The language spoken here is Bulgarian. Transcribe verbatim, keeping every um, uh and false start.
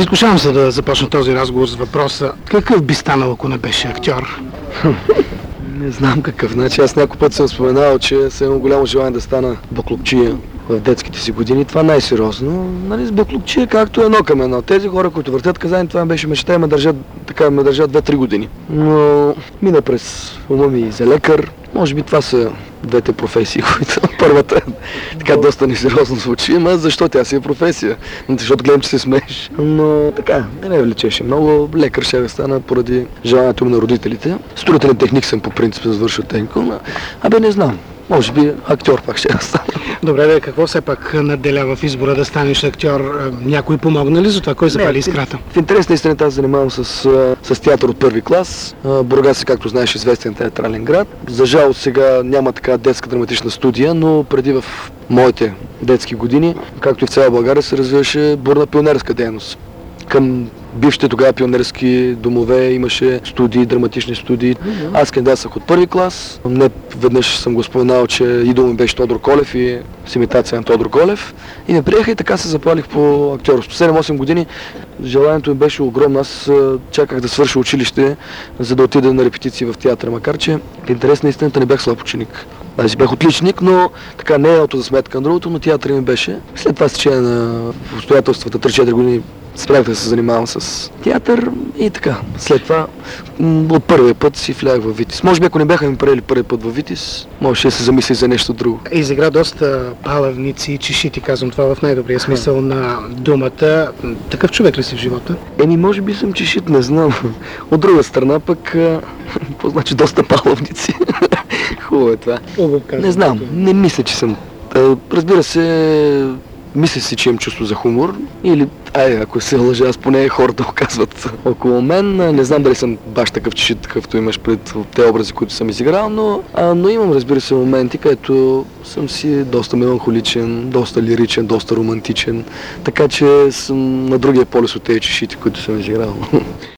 Изкушавам се да започна този разговор с въпроса: какъв би станал, ако не беше актьор? Не знам какъв. Значи аз няколко път съм споменавал, че съм имал голямо желание да стана буклукчия в детските си години. Това най-сериозно. Нали, с буклукчия както едно към едно. Тези хора, които въртят казани, това беше мечта и ме държат, така, ме държат две-три години. Но мина през ума ми за лекар. Може би това са двете професии, които първата така доста несериозно звучи, ама защо тя си е професия? Защото гледам, че се смееш. Но така, не ме влечеше много. Лекар ще да стана поради желанието ми на родителите. Строителен техник съм по принцип завършил технико, но абе не знам. Може би актьор пак ще да стана. Добре, бе, какво все пак наделя в избора да станеш актьор? Някой помогна ли за това? Кой запали искрата? В интерес на истината аз занимавам с, с театър от първи клас. Бургас е, както знаеш, известен театрален град. За жал сега няма така детска драматична студия, но преди в моите детски години, както и в цяла България, се развиваше бурна пионерска дейност. Към бившите тогава пионерски домове имаше студии, драматични студии. Mm-hmm. Аз кандидатствах от първи клас. Не веднъж съм го споменал, че идол ми беше Тодор Колев и с имитация на Тодор Колев. И ме приеха и така се запалих по актьорство. седем-осем години желанието ми беше огромно. Аз чаках да свърша училище, за да отида на репетиции в театъра, макар че в интерес на истината не бях слаб ученик. Аз бях отличник, но така не е едното за сметка на другото, но театър ми беше. След това с течение на обстоятелствата три-четири години спрях да се занимавам с театър и така. След това от първия път си влях във Витис. Може би ако не бяха ми приели първи път във Витис, може да се замисли за нещо друго. Изигра доста палавници и чешити, казвам това в най-добрия смисъл на думата. Такъв човек ли си в живота? Еми, може би съм чешит, не знам. От друга страна пък, какво значи доста палавници? Хубаво е това. Не знам, не мисля, че съм. Разбира се, мисля си, че имам чувство за хумор. Или, ай, ако се лъжа, аз поне хората го казват около мен. Не знам дали съм баш такъв чешит, такъвто имаш пред те образи, които съм изиграл, но, а, но имам, разбира се, моменти, където съм си доста меланхоличен, доста лиричен, доста романтичен. Така че съм на другия полюс от тези чешити, които съм изиграл.